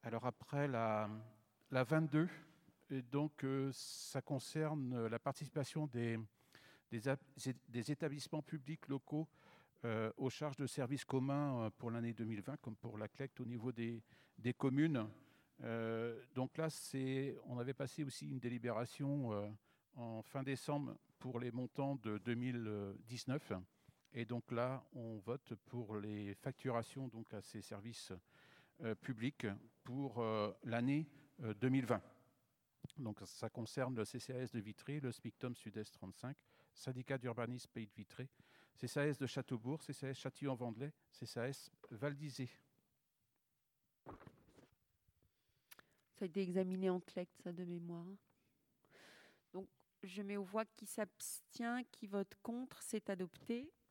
Alors après la 22, et donc ça concerne la participation des établissements publics locaux aux charges de services communs pour l'année 2020, comme pour la collecte au niveau des communes. Donc là, on avait passé aussi une délibération en fin décembre pour les montants de 2019. Et donc là, on vote pour les facturations donc, à ces services publics pour l'année 2020. Donc ça concerne le CCAS de Vitré, le SMICTOM Sud-Est 35, Syndicat d'urbanisme Pays de Vitré, CCAS de Châteaubourg, CCAS Châtillon-Vendelais, CCAS Val d'Isée. Ça a été examiné en CLECT, ça, de mémoire. Donc, je mets aux voix qui s'abstient, qui vote contre, c'est adopté.